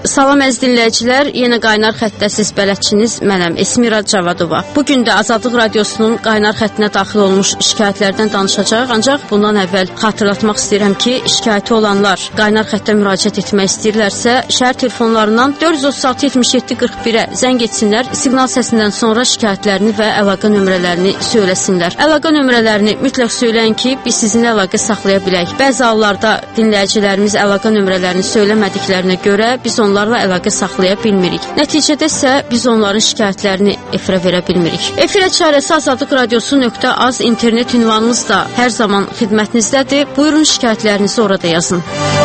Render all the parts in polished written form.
Salam əziz dinləyicilər, yenə Qaynar xəttəsiz bələdçiniz mənəm, Esmira Cavadova. Bugün də Azadlıq Radiosunun Qaynar xəttinə daxil olmuş şikayətlərdən danışacağıq, ancaq bundan əvvəl xatırlatmaq istəyirəm ki, şikayəti olanlar Qaynar xəttə müraciət etmək istəyirlərsə, şəhər telefonlarından 436-77-41-ə zəng etsinlər, siqnal səsindən sonra şikayətlərini və əlaqə nömrələrini söyləsinlər. Əlaqə nömrələrini mütləq söyləyin ki, biz sizinlə əlaqə saxlaya bilək. Bəzi hallarda dinləyicilərimiz əlaqə nömrələrini söyləmədiklərinə görə biz onlarla əlaqə saxlaya bilmirik. Nəticədə isə biz onların şikayətlərini efirə verə bilmirik. Efirə çarəsi azadlıqradiosu.az internet ünvanımız da hər zaman xidmətinizdədir. Buyurun şikayətlərinizi orada yazın.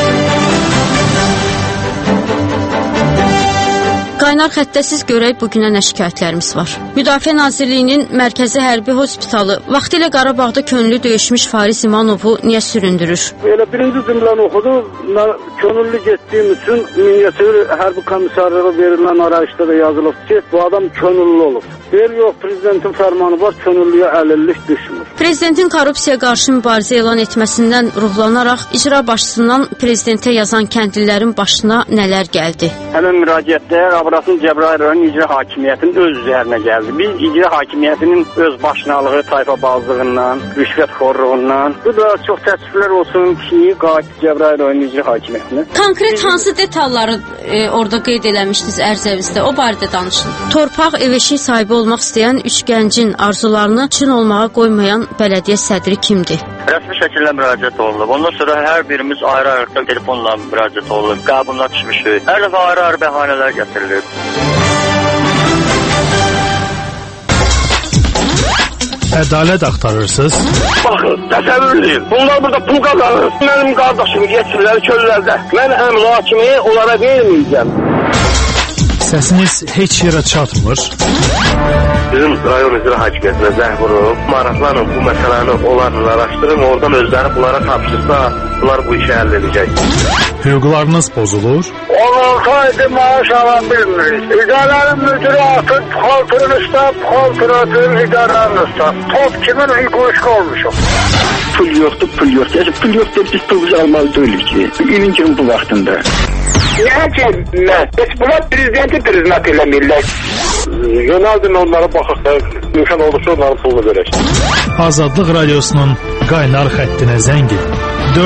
Qaynar xəttəsiz görək bugünə nə şikayətlərimiz var. Müdafiə Nazirliyinin Mərkəzi Hərbi Hospitalı vaxtilə Qarabağda könüllü döyüşmüş Fariz İmanovu niyə süründürür? Elə birinci cümləni oxudu. Mən könüllü getdiyim üçün Mingəçevir Hərbi Komissarlığı verilən arayışda da yazılıb ki, bu adam könüllü olub. Deyir, yox, prezidentin fərmanı var, könüllüyə əlillik düşmür. Prezidentin korrupsiyaya qarşı mübarizə elan etməsindən ruhlanaraq icra başçısından prezidentə yazan kəndlilərin başına nələr gəldi? Həmin müraciətdə Abrasın Cəbrayıl rayon icra hakimiyyətinin öz üzərinə gəldi. Biz icra hakimiyyətinin öz başınalığı, tayfabazlığından, rüşvətxorluğundan, bu da çox təəssüflər olsun ki, qatil Cəbrayıl rayon icra hakimiyyətinə. Konkret hansı detalları orada qeyd eləmişdiniz ərzəvizdə? O barədə danışın. Torpaq, ev eşik sahibi olmaq istəyən üç gəncin arzularını çin olmağa qoymayan bələdiyyə sədri kimdir? Rəsmi şəkildə müraciət olunub. Ondan sonra hər birimiz ayrı-ayrı telefonla müraciət olunub. Qəbuluna düşmüşük. Hər dəfə ayrı-ayrı bəhanələr gətirilir. Ədalət axtarırsınız? Baxın, təsəvvürlüyüm. Bunlar burada pul qazanır. Mənim qardaşımı geçirlər çöllərdə. Mən əmri hakimi onlara verməyəcəm. Səsiniz heç yerə çatmır. Bizim rayon icra hakimiyyətinə zəng vurub, maraqlanın bu məsələni onlarla araşdırın, oradan özləri bunlara tapşırsa, bunlar bu işi həll edəcək. Hüquqlarınız pozulur? 16 aydır maaş alan bilmirik. İdarənin müdürü atıb, xaltırın üstə, xaltır atıb, idarənin üstə. Top kimin hüquq olmuşum? Pul yoxdur, pul yoxdur. Pul yoxdur, biz pulumuzu almalı deyilik ki. İlin kimi bu vaxtında. Niyə gəlmir? Heç bunlar prezidenti priznat eləmirlər. Yönəldin onlara baxaq da, mümkün olursa onların pulunu verək. Azadlıq Radiosunun Qaynar xəttinə zəng edin.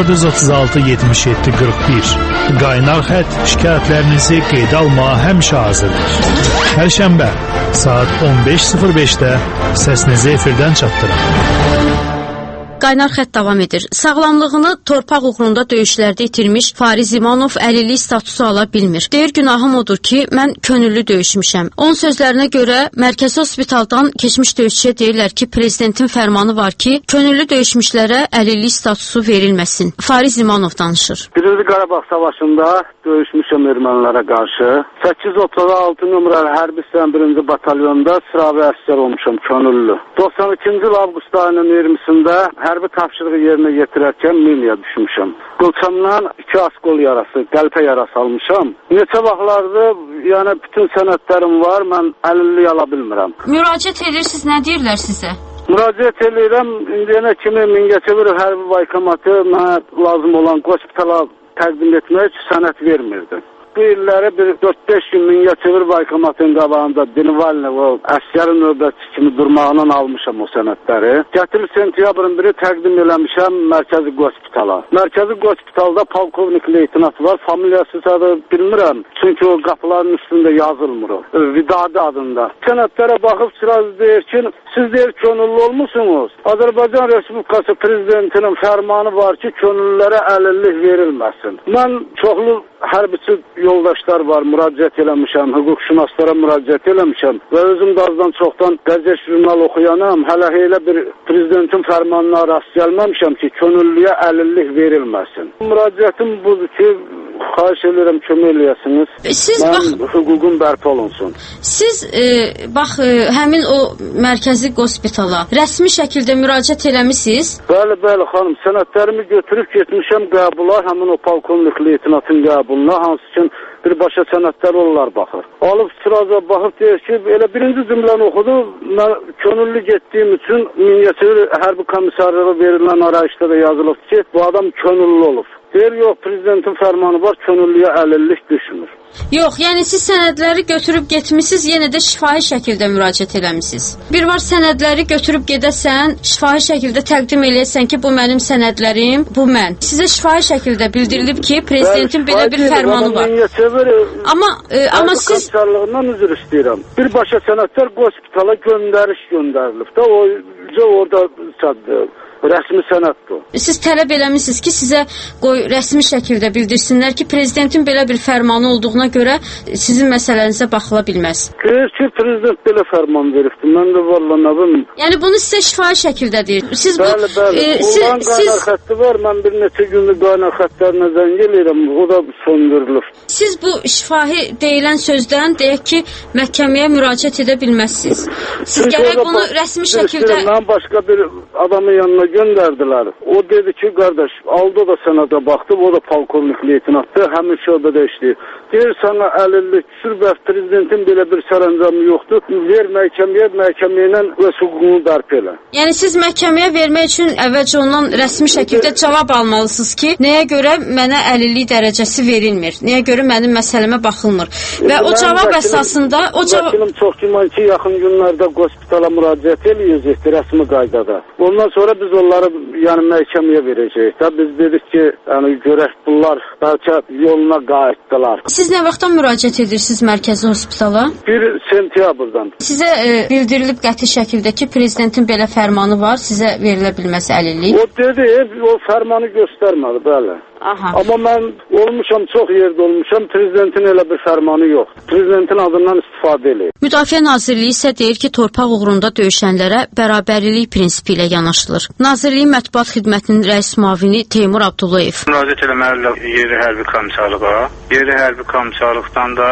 436-77-41. Qaynar xətt şikayətlərinizi qeydə almağa həmişə hazırdır. Pərşənbə saat 15:05-də səsinizi efirdən çatdırın. Qaynar xətt davam edir. Sağlamlığını torpaq uğrunda döyüşlərdə itirmiş Fariz İmanov əlillik statusu ala bilmir. Deyir, günahım odur ki, mən könüllü döyüşmüşəm. Onun sözlərinə görə Mərkəzi Hospitaldan keçmiş döyüşçüyə deyirlər ki, prezidentin fərmanı var ki, könüllü döyüşmüşlərə əlillik statusu verilməsin. Fariz İmanov danışır. Birinci Qarabağ Savaşında döyüşmüşəm ermənilərə qarşı. 836 nömrəli hərbi hissənin 1-ci batalyonda sıravi əsgər olmuşam, könüllü. 92-ci il avqust ayının 20-sində hərbi tapşırığı yerinə yetirərkən minaya düşmüşəm. Qılçamdan 2 askol yarası, qəlpə yarası almışam. Neçə vaxtlardır, yəni bütün sənədlərim var, mən əlillik ala bilmirəm. Müraciət edirsiniz, nə deyirlər sizə? Müraciət edirəm, indiyənə kimi Mingəçevir hərbi vaykomatı mənə lazım olan hospitala təqdim etmək üçün sənəd vermirdi. Bu illəri bir 4-5 gün Mingəçevir vaykomatın qabağında Dinivalnev o əsgərin növbətçi kimi durmağından almışam o sənədləri. Gətirib sentyabrın 1-i təqdim eləmişəm Mərkəzi Hospitala. Mərkəzi Hospitalda polkovnik leytinat var, familiyası da bilmirəm. Çünki o qapıların üstündə yazılmır o. Vidadi adında. Sənədlərə baxıb sıraz deyir ki, siz deyir könüllü olmuşsunuz. Azərbaycan Respublikası prezidentinin fərmanı var ki, könüllülərə əlillik verilməsin. Mən çoxlu hərbiçi yoldaşlar var, müraciət eləmişəm, hüquqşünaslara müraciət eləmişəm və özüm də azdan çoxdan qəzet jurnal oxuyanam, hələ elə bir prezidentin fərmanına rast gəlməmişəm ki, könüllüyə əlillik verilməsin. Müraciətim budur ki, xahiş edirəm, kömək eləyəsiniz. Siz hüququm bərpa olunsun. Siz həmin o mərkəzi hospitala rəsmi şəkildə müraciət eləmisiniz? Bəli, xanım, sənədlərimi götürüb getmişəm qəbula, həmin o polkovnik leytinatın qəbuluna, hansı ki birbaşa sənədlər onlar baxır. Alıb sıraza baxıb deyir ki, elə birinci cümləni oxudu, mən könüllü getdiyim üçün Mingəçevir Hərbi Komissarlığı verilən arayışda da yazılıb ki, bu adam könüllü olub. Deyir, yox, prezidentin fərmanı var, könüllüyə əlillik düşmür. Yox, yəni siz sənədləri götürüb getmisiniz, yenə də şifahi şəkildə müraciət eləmisiniz. Bir var sənədləri götürüb gedəsən, şifahi şəkildə təqdim eləyəsən ki, bu mənim sənədlərim, bu mən. Sizə şifahi şəkildə bildirilib ki, prezidentin belə bir fərmanı var. Amma siz komissarlığından üzr istəyirəm. Birbaşa sənədlər hospitala göndərilib də, o orada çatdı. Rəsmi sənəddir. Siz tələb eləmisiniz ki, sizə qoy rəsmi şəkildə bildirsinlər ki, prezidentin belə bir fərmanı olduğuna görə sizin məsələnizə baxıla bilməz. Deyir ki, prezident belə fərman veribdir. Mən də vallahi nə bilim. Yəni bunu sizə şifahi şəkildə deyir. Siz bəli. Ondan qaynar xətti var. Mən bir neçə gündür qaynar xəttlərinə zəng eləyirəm. O da söndürülür. Siz bu şifahi deyilən sözdən deyək ki, məhkəməyə müraciət edə bilməzsiniz. Siz gərək bunu rəsmi şəkildə... Başqa bir adamın yanına göndərdilər. O dedi ki, qardaş, aldı da sənədə baxdı, o da polkovnik leytinatdır, həmin şöbədə işləyir. Deyir, sana əlillik düşür və prezidentin belə bir sərəncamı yoxdur. Ver məhkəməyə ilə öz hüququnu dərp elə. Yəni siz məhkəməyə vermək üçün əvvəlcə ondan rəsmi şəkildə cavab almalısınız ki, nəyə görə mənə əlillik dərəcəsi verilmir, nəyə görə mənim məsələmə baxılmır. Və o cavab əsasında... Vəkilim çox güman ki, yaxın günlərdə hospitala müraciət eləyəcəkdir rəsmi qaydada. Ondan sonra biz onları məhkəməyə verəcəyik. Biz dedik ki, görək bunlar bəlkə yoluna qayıtdılar. Siz nə vaxtdan müraciət edirsiniz mərkəzi hospitala? 1 sentyabrdan. Sizə bildirilib qəti şəkildə ki, prezidentin belə fərmanı var, sizə verilə bilməz əlillik. O dedi, o fərmanı göstərmədi, bəli. Aha. Amma mən çox yerdə olmuşam, prezidentin elə bir fərmanı yox. Prezidentin adından istifadə eləyir. Müdafiə Nazirliyi isə deyir ki, torpaq uğrunda döyüşənlərə bərabərlik prinsipi ilə yanaşılır. Nazirliyin mətbuat xidmətinin rəis müavini Teymur Abdullayev. Müraciət eləməlidir yerli hərbi komissarlığa. Yerli hərbi komissarlıqdan da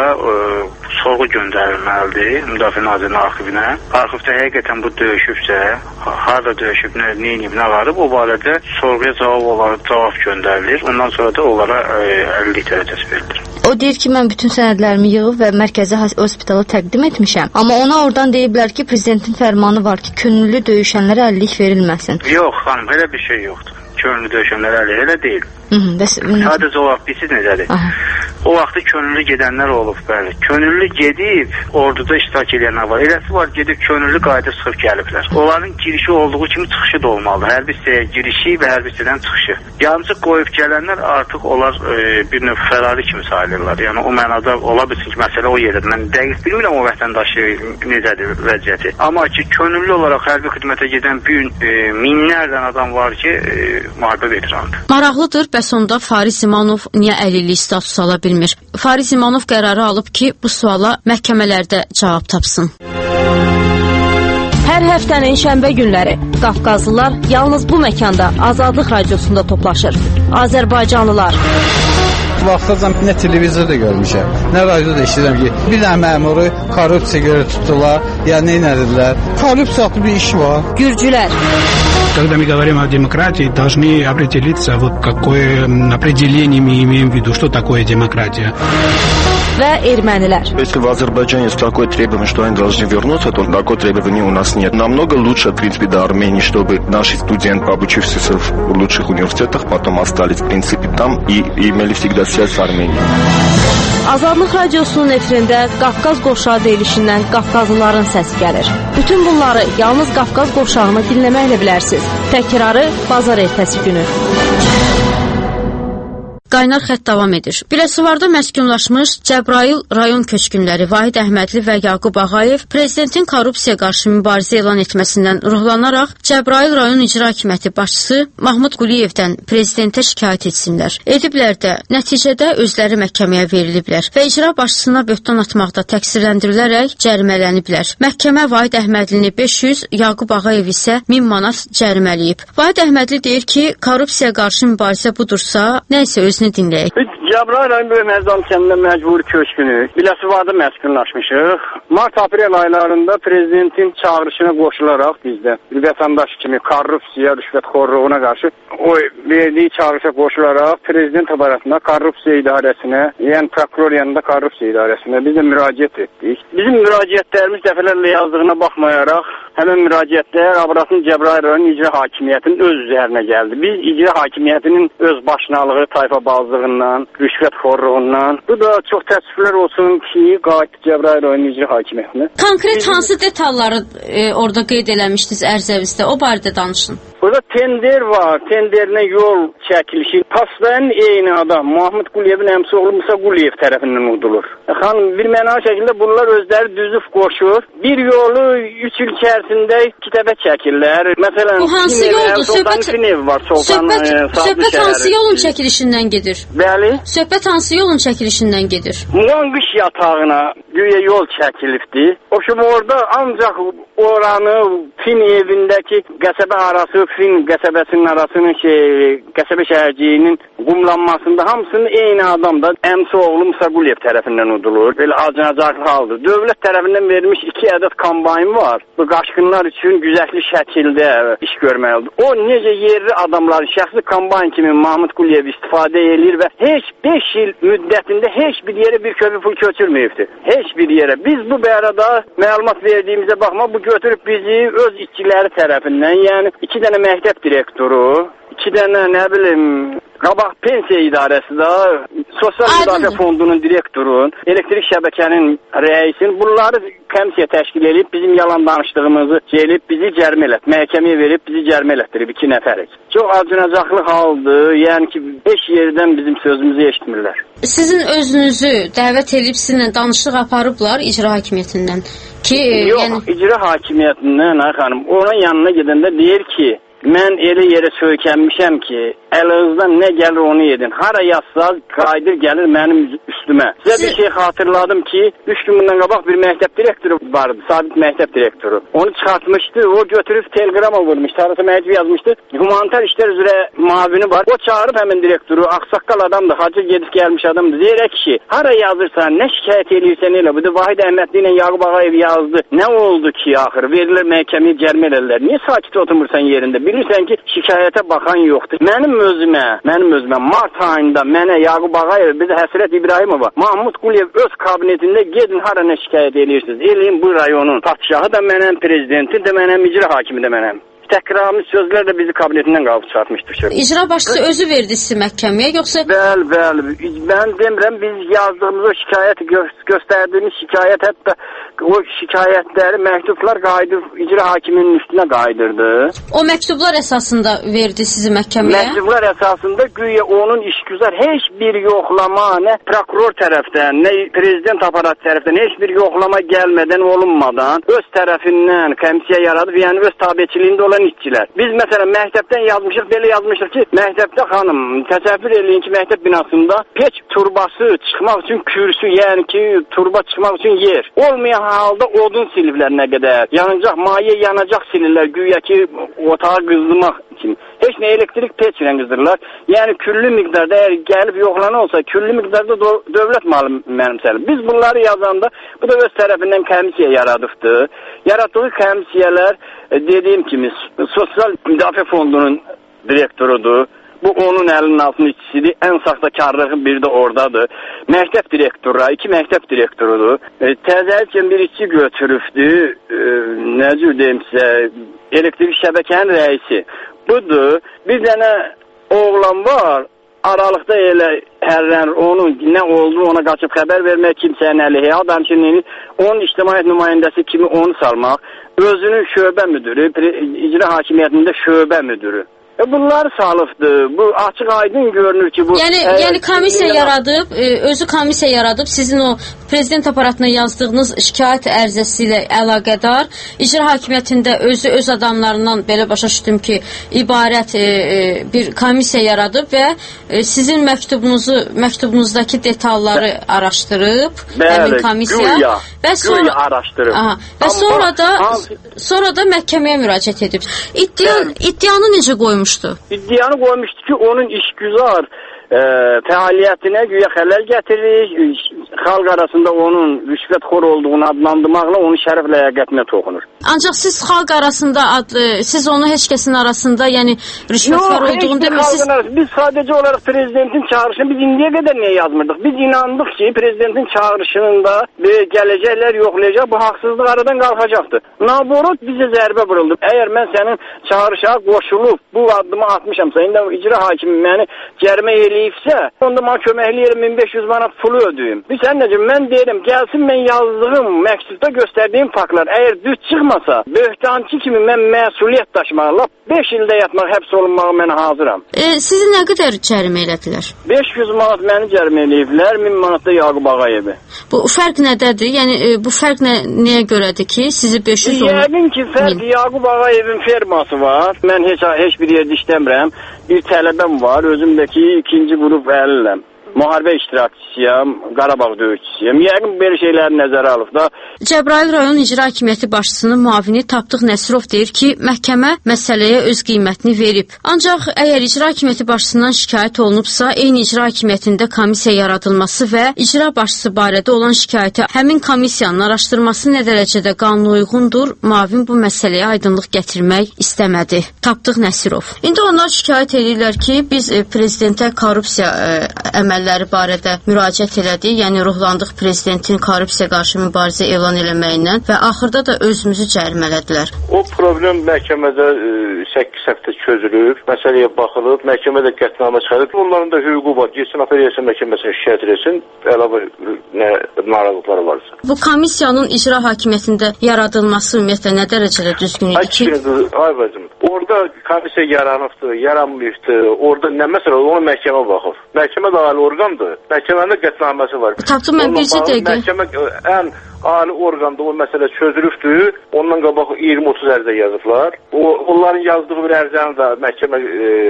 sorğu göndərilməlidir Müdafiə Nazirliyinin arxivinə. Arxivdə həqiqətən bu döyüşübsə, harada döyüşüb, nə edib, nə varıb, o barədə sorğuya cavab göndərilir. Ondan sonra da onlara əlillik dərəcəsi verilir. O deyir ki, mən bütün sənədlərimi yığıb və mərkəzi hospitala təqdim etmişəm. Amma ona oradan deyiblər ki, prezidentin fərmanı var ki, könüllü döyüşənlərə əlillik verilməsin. Yox, xanım, elə bir şey yoxdur. Könüllü döyüşənlərə əlillik elə deyil. Sadəcə o vaxt bilsiz necədir? O vaxtı könüllü gedənlər olub, bəli. Könüllü gedib, orduda iştirak edənlər var. Eləsi var, gedib könüllü qayda çıxıb gəliblər. Onların girişi olduğu kimi çıxışı da olmalıdır. Hərbi hissəyə girişi və hərbi hissədən çıxışı. Yalnız qoyub gələnlər artıq onlar bir növ fərari kimi sayılırlar. Yəni o mənada ola bilsin ki, məsələ o yerdə. Mən dəqiq bilmirəm o vətəndaşı necədir vəziyyəti. Amma ki, könüllü olaraq hərbi xidmətə gedən minlərlə adam var ki, müharibə veteranıdır. Maraqlıdır, bəs onda Fariz İmanov niyə əlillik statusu ala bilmir? Fariz İmanov qərarı alıb ki, bu suala məhkəmələrdə cavab tapsın. Hər həftənin şənbə günləri Qafqazlılar yalnız bu məkanda Azadlıq Radiosunda toplaşır. Azərbaycanlılar. Vaxtacan nə televizorda görmüşəm, nə radioda eşidirəm ki, bir dənə məmuru korrupsiya görə tutdular, ya nə edilər? Korrupsiyalı bir iş var. Gürcülər. Когда мы говорим о демократии, должны определиться, вот какое определение мы имеем в виду, что такое демократия. Və ermənilər. Если в Азербайджане есть такое требование, что они должны вернуться, то такое требование у нас нет. Намного лучше, в принципе, до Армении, чтобы наши студенты, обучившиеся в лучших университетах, потом остались, в принципе, там и имели всегда связь с Арменией. Azadlıq Radiosunun efirində Qafqaz qovşağı deyilişindən Qafqazlıların səsi gəlir. Bütün bunları yalnız Qafqaz qovşağını dinləməklə bilərsiniz. Təkrarı bazar ertəsi günü. Qaynar xətt davam edir. Biləsuvarda məskunlaşmış Cəbrayıl rayon köçkünləri Vahid Əhmədli və Yaqub Ağayev prezidentin korrupsiya qarşı mübarizə elan etməsindən ruhlanaraq Cəbrayıl rayon icra hakimiyyəti başçısı Mahmud Quliyevdən prezidentə şikayət etsinlər. Ediblər də, nəticədə özləri məhkəməyə veriliblər və icra başçısına böhtan atmaqda təqsirləndirilərək cərimələniblər. Məhkəmə Vahid Əhmədlini 500, Yaqub Ağayev isə 1000 manat cərimələyib. Vahid Əhmədli deyir ki, korrupsiya qarşı mübarizə budursa, nə isə özünü dinləyək. Cəbrayıl rayon Böyükməzdan kəndində məcburi köçkünük. Biləsuvarda məskunlaşmışıq. Mart-aprel aylarında prezidentin çağırışına qoşularaq bizdə bir vətəndaş kimi korrupsiya, rüşvətxorluğuna qarşı o verdiyi çağırışa qoşularaq prezident aparatına, korrupsiya idarəsinə, yəni prokuror yanında korrupsiya idarəsinə biz də müraciət etdik. Bizim müraciətlərimiz dəfələrlə yazdığına baxmayaraq, həmin müraciətlər Abratın Cəbrayıl rayon icra hakimiyyətinin öz üzərinə gəldi. Biz icra hakimiyyətinin öz başınalığı, tayfabazlığından, rüşvətxorluğundan. Bu da çox təəssüflər olsun ki, qayıtdı Cəbrayıl rayon icra hakimiyyətinə. Konkret hansı detalları orada qeyd eləmişdiniz ərzəvizdə? O barədə danışın. Burada tender var, tenderinə yol çəkilişi. Paslayan eyni adam, Mahmud Quliyevin əmsi oğlu Musa Quliyev tərəfindən udulur. Xanım, bir mənalı şəkildə bunlar özləri düzüb qoşur. Bir yolu 3 il içərisində 2 dəfə çəkirlər. Məsələn, bu hansı yoldur? Söhbət hansı yolun çəkilişindən gedir? Bəli. Söhbət hansı yolun çəkilişindən gedir? Muğanqış yatağına güya yol çəkilibdi. Oxşum orada ancaq oranı Fin evindəki qəsəbə arası, Fin qəsəbəsinin arasının qəsəbə şəhərciyinin qumlanmasında hamısının eyni adam da əmsi oğlu Musa Quliyev tərəfindən udulur. Belə acınacaqlı haldır. Dövlət tərəfindən verilmiş 2 ədəd kombayn var. Bu qaçqınlar üçün güzəştli şəkildə iş görməlidir. O necə yerli adamların şəxsi kombayn kimi Mahmud Quliyev istifadə edir və heç 5 il müddətində heç bir yerə bir köpük pul köçürməyibdir. Heç bir yerə. Biz bu bərədə məlumat verdiyimizə baxma, bu götürüb bizi öz işçiləri tərəfindən, yəni 2 dənə məktəb direktoru, 2 dənə nə bilim qabaq pensiya idarəsi də, sosial müdafiə fondunun direktoru, elektrik şəbəkənin rəisini, bunları komissiya təşkil edib bizim yalan danışdığımızı elib bizi cərimə elət, məhkəməyə verib bizi cərimə elətdirib 2 nəfərik. Çox acınacaqlı haldır, yəni ki 5 yerdən bizim sözümüzü eşitmirlər. Sizin özünüzü dəvət edib sizinlə danışıq aparıblar icra hakimiyyətindən ki, yox, yəni icra hakimiyyətindən xanım, onun yanına gedəndə deyir ki, mən elə yerə söykənmişəm ki, əlinizdən nə gəlir onu yedin. Hara yazsaz qayıdır gəlir mənim üstümə. Sizə bir şey xatırladım ki, 3 gün bundan qabaq bir məktəb direktoru vardı, sabit məktəb direktoru. Onu çıxartmışdı, o götürüb telegrama vurmuşdu, harasa məcbur yazmışdı. Humanitar işlər üzrə mavini var. O çağırıb həmin direktoru, ağsaqqal adamdır, hacı gedib gəlmiş adamdır. Deyirək ki, hara yazırsan, nə şikayət edirsən elə. Bu da Vahid Əhmədli ilə Yaqub Ağayev yazdı. Nə oldu ki, axır? Verirlər məhkəməyə cərimə elərlər. Niyə sakit oturmursan yerində? Bilirsən ki, şikayətə baxan yoxdur. Mənim özümə mart ayında mənə Yaqub Ağayev, bir də Həsrət İbrahimova, Mahmud Quliyev öz kabinetində gedin hara nə şikayət edirsiniz. Eləyin bu rayonun padşahı da mənəm, prezidenti də mənəm, icra hakimi də mənəm. Təkrarlı sözlər də bizi kabinetindən qalıb çıxartmışdır. İcra başçısı özü verdi sizi məhkəməyə, yoxsa? Bəli. Mən demirəm, biz yazdığımız o şikayət, göstərdiyimiz şikayət, hətta o şikayətləri, məktublar qayıdıb icra hakiminin üstünə qayıdırdı. O məktublar əsasında verdi sizi məhkəməyə? Məktublar əsasında güya onun işgüzar heç bir yoxlama, nə prokuror tərəfdən, nə prezident aparat tərəfdən heç bir yoxlama gəlmədən, olunmadan öz tərəfindən komissiya yaradıb, yəni öz tabiçiliyində olan işçilər. Biz məsələn məktəbdən yazmışıq, belə yazmışıq ki, məktəbdə xanım, təsəvvür eləyin ki, məktəb binasında peç turbası çıxmaq üçün kürsü, yəni ki, turba çıxmaq üçün yer. Olmayan halda odun silivlər nə qədər, yanacaq, maye yanacaq silirlər, güya ki, otağı qızdırmaq için. Heç nə elektrik peç ilə qızdırırlar. Yəni küllü miqdarda əgər gəlib yoxlanan olsa, küllü miqdarda dövlət malı mənimsəlir. Biz bunları yazanda, bu da öz tərəfindən komissiya yaradıbdı. Yaratdığı komissiyələr dediyim kimi sosial müdafiə fondunun direktorudur. Bu onun əlinin altının işçisidir. Ən saxtakarlığı biri də oradadır. Məktəb direktoru, 2 məktəb direktorudur. Təzəlikən bir işçi götürübdü. Nə cür deyim sizə, elektrik şəbəkənin rəisi. Budur. Bir dənə oğlan var. Aralıqda elə hərlənir, onun nə oldu ona qaçıb xəbər vermək, kimsənin əleyhə, adamçının onun ictimaiyyət nümayəndəsi kimi onu salmaq, özünün şöbə müdürü, icra hakimiyyətində şöbə müdürü. Bunlar salıbdır. Bu açıq aydın görünür ki, bu... Yəni komissiya yaradıb, özü komissiya yaradıb, sizin o prezident aparatına yazdığınız şikayət ərizəsi ilə əlaqədar icra hakimiyyətində özü öz adamlarından belə başa düşdüm ki, ibarət bir komissiya yaradıb və sizin məktubunuzdakı detalları araşdırıb, həmin komissiya və sonra da məhkəməyə müraciət edib. İddianı necə qoymuşdu? İddianı qoymuşdu ki, onun işgüzar fəaliyyətinə güya xələl gətirir, xalq arasında onun rüşvətxor olduğunu adlandırmaqla onun şərəf ləyaqətinə toxunur. Ancaq siz xalq arasında siz onu heç kəsin arasında, yəni rüşvətxor olduğunu demirsiniz. Biz sadəcə olaraq prezidentin çağırışını biz indiyə qədər niyə yazmırdıq? Biz inandıq ki, prezidentin çağırışında gələcəklər yoxlayacaq, bu haqsızlıq aradan qalxacaqdır. Naborot bizə zərbə vuruldu. Əgər mən sənin çağırışa qoşulub bu addımı atmışamsa, indi icra hakimi məni cərimə eləyibsə, onda mənə köməkləyirəm 1500 manat pulu ödəyim. Bir sən necə, mən deyirəm, gəlsin mən yazdığım, məktubda göstərdiyim faktlar, əgər düz çıxmasa, böhtançı kimi mən məsuliyyət daşımağa, lap 5 ildə yatmaq, həbs olunmağa mən hazıram. Sizi nə qədər cərimə elədilər? 500 manat məni cərimə eləyiblər, 1000 manat da Yaqub Ağayevi. Bu fərq nədədir? Yəni bu fərq nəyə görədir ki, sizi 500 olun? Yəqin ki, fərq Yaqub Ağayevin ferması var. Mən heç bir yerdə işləmirəm. Bir tələbəm var, özümdəki 2-ci qrup əliləm. Müharibə iştirakçısıyam, Qarabağ döyüşçüsüyəm. Yəqin belə şeyləri nəzərə alıb da. Cəbrayıl rayon icra hakimiyyəti başçısının müavini Tapdıq Nəsirov deyir ki, məhkəmə məsələyə öz qiymətini verib. Ancaq əgər icra hakimiyyəti başçısından şikayət olunubsa, eyni icra hakimiyyətində komissiya yaradılması və icra başçısı barədə olan şikayəti həmin komissiyanın araşdırması nə dərəcədə qanunauyğundur, müavin bu məsələyə aydınlıq gətirmək istəmədi. Tapdıq Nəsirov. İndi onlar şikayət edirlər ki, biz prezidentə korrupsiya əməlləri barədə müraciət elədik, yəni ruhlandıq prezidentin korrupsiya qarşı mübarizə elan eləməyindən və axırda da özümüzü cərimələdilər. O problem məhkəmədə 8 həftə çözülür, məsələyə baxılıb, məhkəmədə qətnamə çıxarılıb, onların da hüququ var, geçsin apellyasiya məhkəməsinə şikayət etsin, əlavə narazılıqları varsa. Bu komissiyanın icra hakimiyyətində yaradılması ümumiyyətlə nə dərəcədə düzgün idi ki? Ay bacım, orada komissiya yaranıbdır, yaranmayıbdır, orada nə məsələ, ona məhkəmə baxır. Məhkəmə də ali orqandır, məhkəmənin də qətnaməsi var. Tapdım mən bircə dəqiqə. Məhkəmə ən ali orqanda o məsələ çözülübdür, ondan qabaq 20-30 ərizə yazıblar. Onların yazdığı bir ərizəni də məhkəmə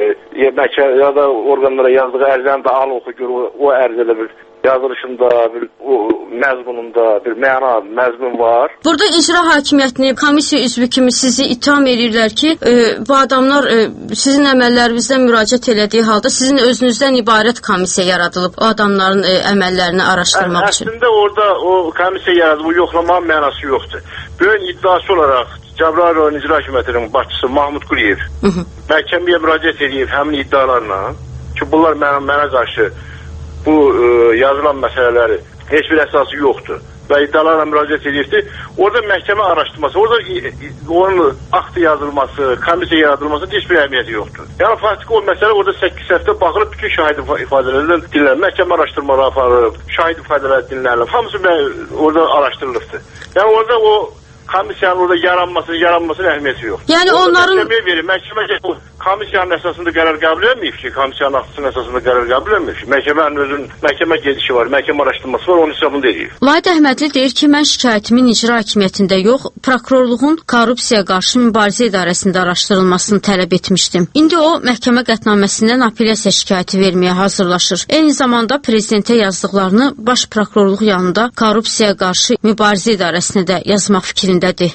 ya da orqanlara yazdığı ərizəni də al oxu gör, o ərizədə bir yazılışında, o məzmununda bir məzmun var. Burada icra hakimiyyətini, komissiya üzvü kimi sizi ittiham edirlər ki, bu adamlar sizin əməllərinizdən müraciət elədiyi halda sizin özünüzdən ibarət komissiya yaradılıb o adamların əməllərini araşdırmaq üçün. Əslində orada o komissiya yaradılıb, bu yoxlamağın mənası yoxdur. Böyük iddiası olaraq Cəbrayıl rayon icra hakimiyyətinin başçısı Mahmud Quliyev məhkəməyə müraciət edib həmin iddialarla ki, bunlar mənə qarşı bu yazılan məsələləri heç bir əsası yoxdur və iddialarla müraciət edirdi. Orada məhkəmə araşdırması, orada onun aktı yazılması, komissiya yaradılması heç bir əhəmiyyəti yoxdur. Yəni faktiki o məsələ orada 8 həftə baxılıb, bütün şahid ifadələrdən dinlənilib, məhkəmə araşdırmaları aparılıb, şahid ifadələri dinlənilib, hamısı orada araşdırılıbdır. Yəni orada o komissiyanın orada yaranmasının əhəmiyyəti yox. Yəni onların məhkəmə komissiyanın əsasında qərar qəbul etməyib ki, komissiyanın aktısının əsasında qərar qəbul etməyib ki, məhkəmə gedişi var, məhkəmə araşdırması var, onun hesabında edib. Vahid Əhmədli deyir ki, mən şikayətimin icra hakimiyyətində yox, prokurorluğun korrupsiya qarşı mübarizə idarəsində araşdırılmasını tələb etmişdim. İndi o məhkəmə qətnaməsindən apellyasiya şikayəti verməyə hazırlaşır. Eyni zamanda prezidentə yazdıqlarını baş prokurorluq yanında korrupsiya qarşı mübarizə idarəsinə də yazmaq fikrindədir.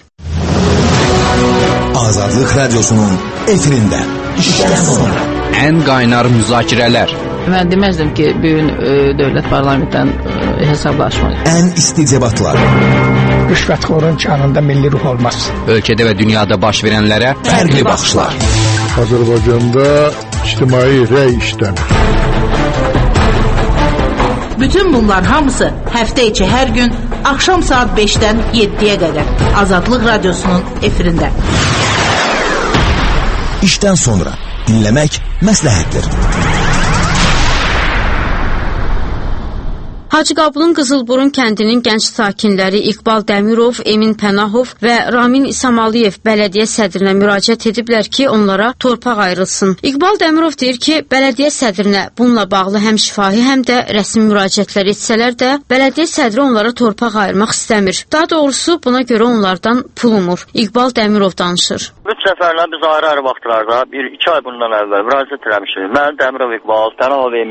Azadlıq Radyosu'nun efirində işdən sonra ən qaynar müzakirələr. Mən deməzdim ki, bugün dövlət parlamentdən hesablaşmaq. Ən isti debatlar. Rüşvətxorun canında milli ruh olmaz. Ölkədə və dünyada baş verənlərə fərqli baxışlar. Azərbaycanda ictimai rəy işlənir. Bütün bunlar hamısı həftə içi hər gün axşam saat 5-dən 7-yə qədər Azadlıq Radyosu'nun efirində. İşdən sonra dinləmək məsləhətdir. Hacıqabulun Qızılburun kəndinin gənc sakinləri İqbal Dəmirov, Emin Pənahov və Ramin İsamalıyev bələdiyyə sədrinə müraciət ediblər ki, onlara torpaq ayrılsın. İqbal Dəmirov deyir ki, bələdiyyə sədrinə bununla bağlı həm şifahi, həm də rəsmi müraciətlər etsələr də, bələdiyyə sədri onlara torpaq ayırmaq istəmir. Daha doğrusu buna görə onlardan pul umur. İqbal Dəmirov danışır. 3 nəfərlə biz ayrı-ayrı vaxtlarda, 1-2 ay bundan əvvəl müraciət eləmişik. Mən Dəmirov İqbal, Pənahov Emin,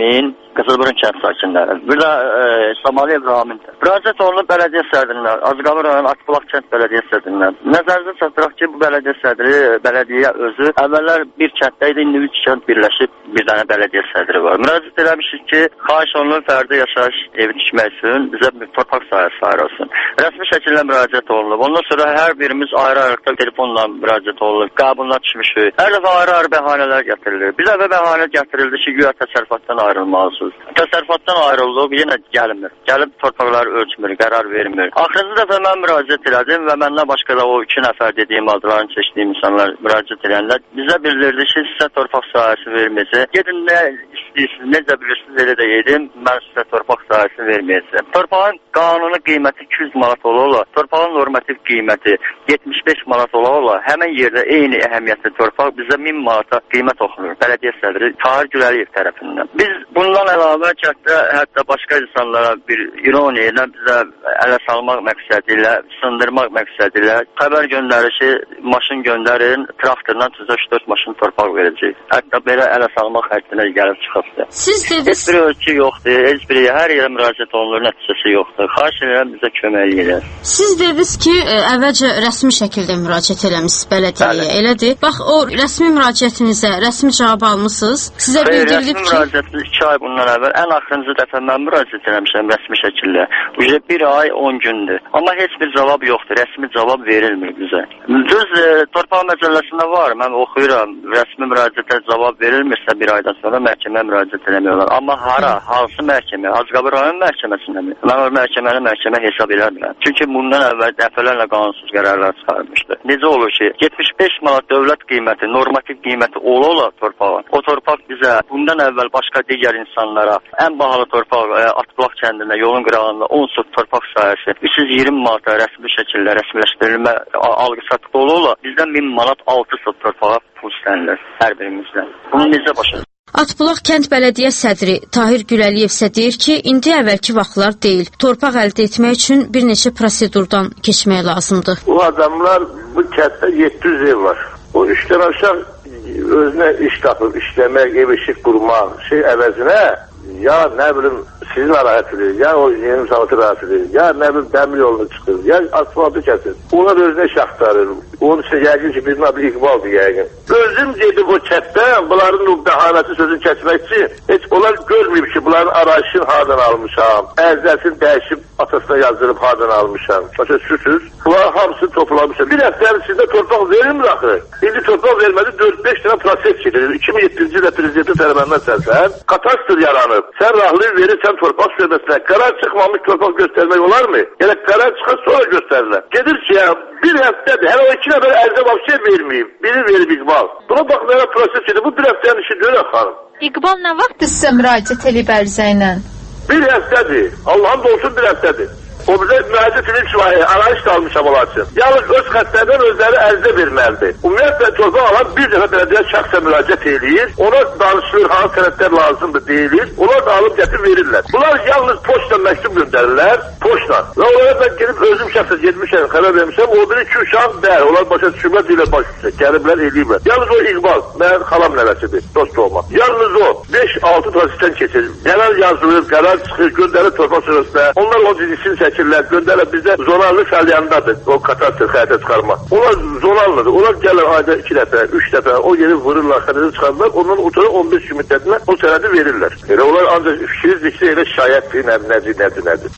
Qızılburun kənd sakinləri. Bir də İsmail İbrahim'in müraciət olunub bələdiyyə sədrindən, Azqabı rayon Atbulaq kənd bələdiyyə sədrindən. Nəzərinizə çatdıraq ki, bu bələdiyyə sədri, bələdiyyə özü əvvəllər bir kənddə idi, indi 3 kənd birləşib bir dənə bələdiyyə sədri var. Müraciət eləmişik ki, xahiş olunur fərdi yaşayış evi tikmək üçün bizə bir torpaq sahəsi ayrılsın. Rəsmi şəkildə müraciət olunub. Ondan sonra hər birimiz ayrı-ayrı telefonla müraciət olunub, qəbuluna düşmüşük. Hər dəfə ayrı-ayrı bəhanələr gətirilir. Bir dəfə bəhanə gətirildi ki, güya təsərrüfatdan ayrılmalısınız. Təsərrüfatdan ayrıldıq, yenə gəlmir. Gəlib torpaqları ölçmür, qərar vermir. Axırıncı dəfə mən müraciət elədim və məndən başqa da o 2 nəfər dediyim adlarını seçdiyim insanlar müraciət edənlər bizə bildirdi ki, sizə torpaq sahəsi verməyəcək. Gedin nə istəyirsiniz, necə bilirsiniz, elə də yedim, mən sizə torpaq sahəsi verməyəcəm. Torpağın qanuni qiyməti 200 manat ola, torpağın normativ qiyməti 75 manat ola, həmin yerdə eyni əhəmiyyətli torpaq bizə 1000 manata qiymət oxunur. Bələdiyyə sədri Tahir Güləliyev tərəfindən. Biz bundan əlavə kənddə hətta başqa insanlara bir ironiya ilə bizə ələ salmaq məqsədilə, sındırmaq məqsədilə xəbər göndərir ki, maşın göndərin, traktorla 3-4 maşın torpaq verəcək. Hətta belə ələ salmaq həddinə gəlib çıxıbdır. Siz dediniz... Heç bir ölçü yoxdur, heç bir hər yerə müraciət olunur, nəticəsi yoxdur. Xahiş edirəm bizə kömək edin. Siz dediniz ki, əvvəlcə rəsmi şəkildə müraciət eləmisiniz bələdiyyəyə, elədir? Bax, o rəsmi müraciətinizə rəsmi cavab almısınız? Sizə bildirilib ki... Rəsmi müraciətimiz 2 ay bundan əvvəl, ən axırıncı dəfə mən müraciət eləmişəm rəsmi şəkildə. Ücə 1 ay 10 gündür. Amma heç bir cavab yoxdur, rəsmi cavab verilmir bizə. Düz torpaq məcəlləsində var, mən oxuyuram, rəsmi müraciətə cavab verilmirsə 1 aydan sonra məhkəməyə müraciət eləmiyorlar. Amma hara, hansı məhkəmə? Azqabı rayon məhkəməsində mi? Mən o məhkəmə hesab eləmirəm. Çünki bundan əvvəl dəfələrlə qanunsuz qərarlar çıxarmışdı. Necə olur ki, 75 manat dövlət qiyməti, normativ qiyməti ola torpağın. O torpaq bizə bundan əvvəl başqa digər insanlara ən bahalı torpaq Atbulaq kəndində, yolun qırağında 10 sot torpaq sahəsi 320 manata rəsmi şəkildə rəsmiləşdirilmə alqı-satqı ola, bizdən 1000 manat 6 sot torpağa pul istənilir hər birimizdən. Bunu necə başa? Atbulaq kənd bələdiyyə sədri Tahir Güləliyev isə deyir ki, indi əvvəlki vaxtlar deyil. Torpaq əldə etmək üçün bir neçə prosedurdan keçmək lazımdır. Bu adamlar, bu kənddə 700 ev var. O işdən aşağı özünə iş tapıb, işləmək, ev işi qurmaq əvəzinə ya nə bilim sizi narahat edir, ya o yeni salatı rahat edir, ya nə bilim dəmir yolunu çıxır, ya asfaltı kəsir. Onlar özünə iş axtarır. Onun isə yəqin ki, birinin adı İqbaldır yəqin. Özüm dedim o kətdə, bunların o bəhanəti sözünü keçmək üçün, heç onlar görməyib ki, bunların arayışını hardan almışam, ərzəsini dəyişib, atasına yazdırıb hardan almışam. Başa düşürsünüz? Bunlar hamısını toplamışam. Bir həftənin içində torpaq verilmir axı. İndi torpaq vermədi 4-5 dənə proses gedir. 2007-ci ildə prezidenti tərəfindən sərsən, katastr yaranıb. Sən rahlıyı verirsən torpaq sürməsinə, qərar çıxmamış torpaq göstərmək olar mı? Yəni qərar çıxar sonra göstərirlər. Gedir ki, ya, bir həftədir, hələ o 2 nəfər ərzə vəbşə verməyib. Biri verib İqbal. Buna baxmayaraq proses gedir. Bu bir həftənin işi görək xanım. İqbal nə vaxt sizə müraciət edib ərzə ilə? Bir həftədir. Allah'ın olsun bir həftədir. O bizə müraciət edib arayış qalmışam onlar üçün. Yalnız öz xəttlərdən özləri ərizə verməlidir. Ümumiyyətlə torpaq alan bir dəfə belediyə şəxsən müraciət edir. Ona danışılır, hansı sənədlər lazımdır deyilir. Onlar da alıb gətirib verirlər. Bunlar yalnız poçtla məktub göndərirlər. Poçtla. Və onlara ben gelib özüm şəxsən getmişəm, xəbər vermişəm. O biri 2 uşaq bəli, onlar başa düşürlər, deyirlər baş düşür. Gəliblər, eləyiblər. Yalnız o İqbal, mənim xalam nəvəsidir, dost olmaq. Yalnız o 5-6 prosesdən keçir. Qərar yazılır, qərar çıxır, göndərir torpaq sürəsində. Onlar o dizisini çəkirlər, göndərlər. Bizdə zonallı fəaliyyəndədir o katastr xəritə çıxarmaq. Onlar zonallıdır. Onlar gəlir ayda 2 dəfə, 3 dəfə o yeri vururlar, xəritə çıxarırlar. Ondan uçara 15 gün müddətinə o sənədi verirlər. Elə onlar ancaq fikriniz ki, elə şikayətdir, nədir.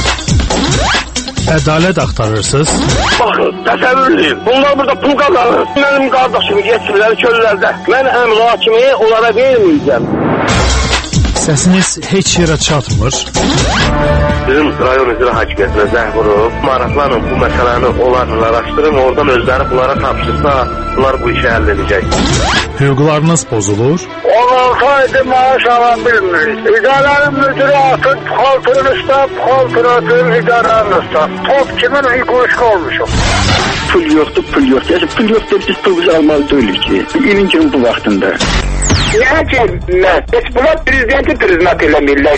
Ədalət axtarırsınız? Baxın, təsəvvürlüyüm. Bunlar burada pul qazanır. Mənim qardaşım yetimlər çöllərdə. Mən əmr hakimi onlara verməyəcəm. Səsiniz heç yerə çatmır. Bizim rayon icra hakimiyyətinə zəng vurub, maraqlanın bu məsələni onlarla araşdırın, oradan özləri bunlara tapşırsa, bunlar bu işi həll edəcək. Hüquqlarınız pozulur? 16 aydır maaş ala bilmirik. İdarənin müdürü atın, xaltırın üstə, xaltır atın, idarənin üstə. Top kimin hüquq olmuşum. Pul yoxdur. Pul yoxdur, biz pulumuzu almalı deyilik ki. İlin kimi bu vaxtında. Niyə gəlməyək? Heç bunlar prezidenti xidmət eləmirlər.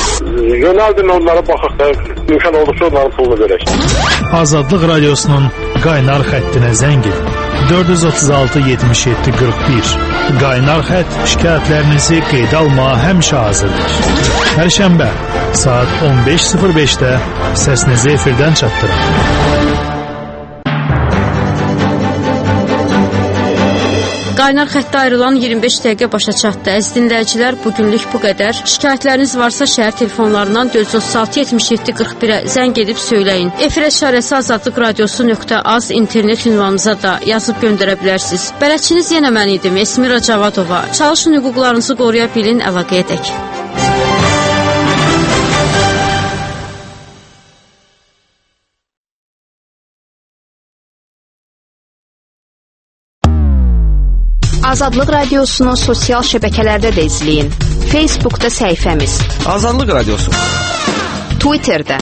Yönəldin onlara baxaq da, imkan olursa onların pulunu verək. Azadlıq Radiosunun Qaynar xəttinə zəng edin. 436 77 41. Qaynar xətt şikayətlərinizi qeydə almağa həmişə hazırdır. Pərşənbə saat 15:05-də səsinizi efirdən çatdırın. Qaynar xəttə ayrılan 25 dəqiqə başa çatdı. Əziz dinləyicilər, bugünlük bu qədər. Şikayətləriniz varsa şəhər telefonlarından 436 77 41-ə zəng edib söyləyin. Efir işarəsi azadlıqradiosu.az internet ünvanımıza da yazıb göndərə bilərsiniz. Bələdçiniz yenə mən idim, Esmira Cavadova. Çalışın, hüquqlarınızı qoruya bilin, əlaqə edək. Azadlıq Radiosunu sosial şəbəkələrdə də izləyin. Facebookda səhifəmiz Azadlıq Radiosu, Twitterdə